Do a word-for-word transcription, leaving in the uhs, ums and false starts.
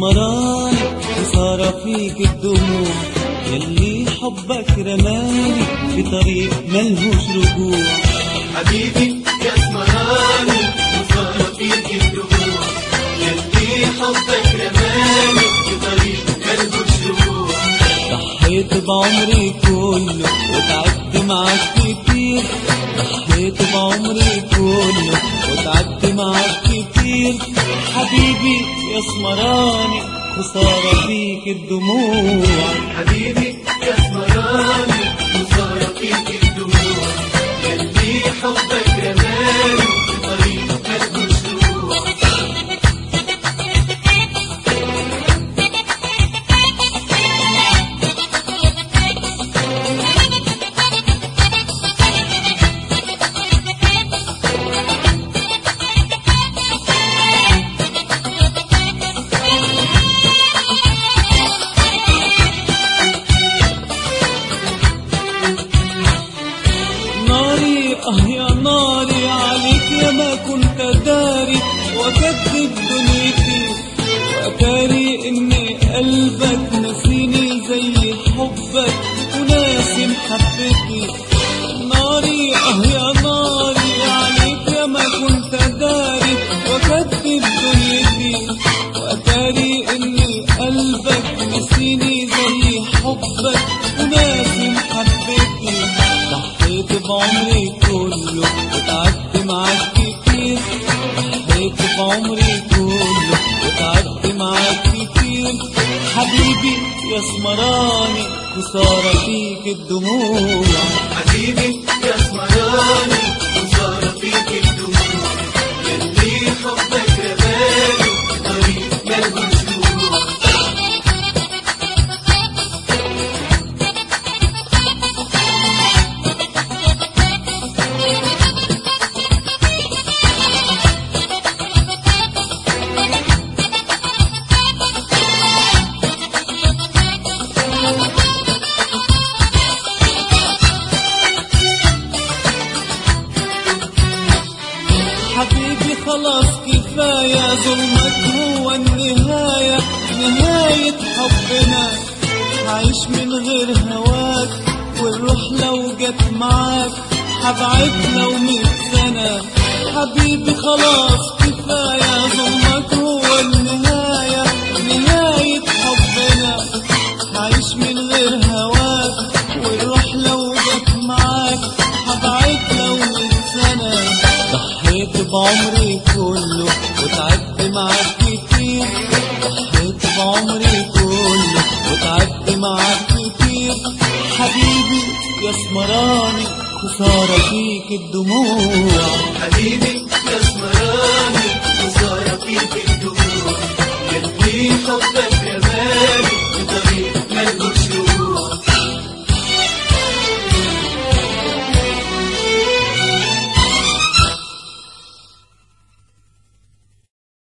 اسمراني خسارة فيك الدموع، يلي حبك رماني في طريق ملهوش رجوع. حبيبي يا اسمراني خسارة فيك الدموع، يلي حبك رماني في طريق ملهوش رجوع. ضحيت بعمري كله وتعبت معاك كتير، ضحيت بعمري كله وتعبت معاك كتير. حبيبي يا اسمراني خسارة فيك الدموع. حبيبي يا اسمراني خسارة فيك الدموع، يلي حبك رماني في طريق ملهوش رجوع. آه يا ناري عليك يا ما كنت داري، وأكذب دنيتي وأتاري إني قلبك نسيني زي حبك وناسي محبتي. ناري آه يا ناري عليك يا ما كنت داري، وأكذب دنيتي وأتاري إني قلبك نسيني زي حبك وناسي محبتي. ضحيت بعمري كله وتعبت معاك كتير، ضحيت بعمري كله وتعبت معاك كتير. حبيبي يا اسمراني خسارة فيك الدموع. حبيبي يا اسمراني خسارة فيك الدموع، يلي حبك رماني في طريق ملهوش رجوع. حبيبي خلاص كفاية، ظلمك هو النهاية، نهاية حبنا. هعيش من غير هواك والروح لو جت معاك هبعد لو مية سنة. حبيبي خلاص كفاية، ظلمك هو النهاية، نهاية حبنا. هعيش من غير هواك والروح لو جت معاك هبعد لو مية سنة. ضحيت بعمري كله وتعبت معاك كتير، ضحيت بعمري كله وتعبت معاك كتير. حبيبي يا اسمراني خسارة فيك الدموع. حبيبي يا اسمراني خسارة فيك